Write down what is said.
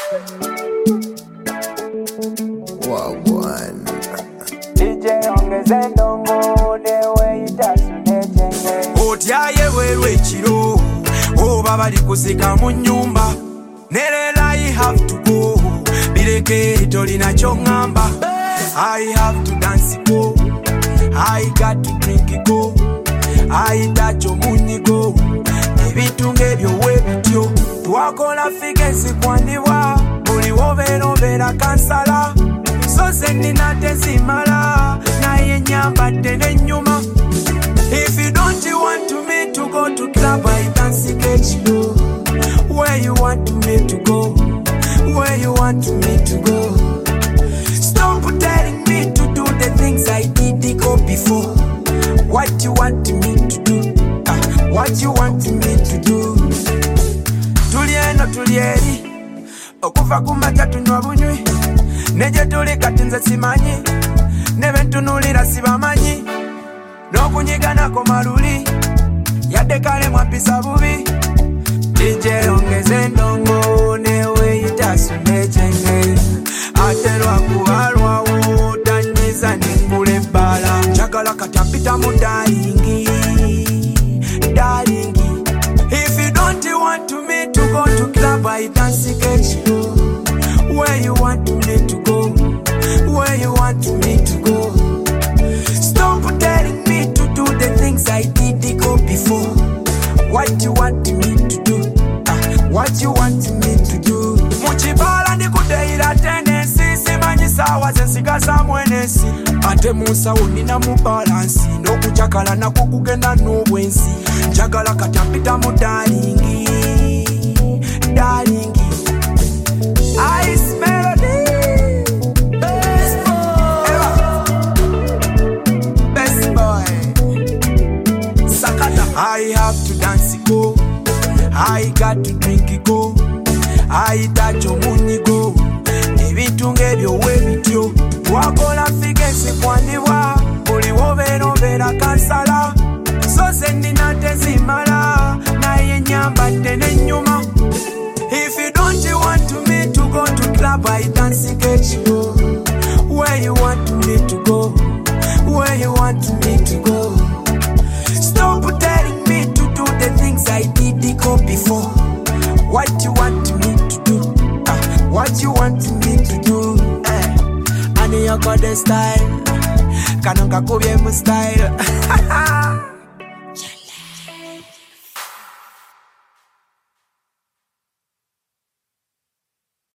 Wagwan. DJ ongeze ndongo dewe itasunechenge Otyaye bwerwe ekiro oba bali kusika mu nnyumba nerera I have to go bireke tolina kyongamba I have to dance go I got to drink go I touch omunyi go ebitunga ebyo webityo twakola figesi kwandibwa buli wobeera kansala so se nina tezimala naye nyambadde n'ennyuma. If you don't want me to go to club, I dance ekiro. Where you want me to go? Where you want me to go? Stop telling me to do the things I did go before. What you want me to do? What you want me to do? Tulieno tulieri okuva ku makya tunywa bunywi neje tuli kati nze simanyi nebentunulira sibamanyi n'okunyiganako maluli yadde kale mwampisa bubi DJ ongeze ndongo newe itasunechenge ate lwakubalwawo tanyiza nengula ebbala njagala kati apita mu dalingi. If you don't want me to go to club I dance ekiro. Where you want me to go? Where you want me to go? Stop telling me to do the things I did go before. What you want me to do? What you want me to do? Muchibala ndikudeira tendensi simanyi sawa zensigaza mwenesi ate munsawo nina mu balansi n'okujakala nako kugenda n'obwensi njagala kati ampita mu dalingi. Ice Melody Best boy Sakata. I have to dance go I got to drink go I touch omunyi go ebitunga ebyo webityo twakola figesi kwandibwa buli wobeera kansala so se nina tezimala naye nyambadde n'ennyuma. If you don't want me to go to club I dance ekiro. Where you want me to go? Where you want me to go? Stop telling me to do the things I did go before. What you want me to do? What you want me to do? Ani yoko the style kanonga kubye mu style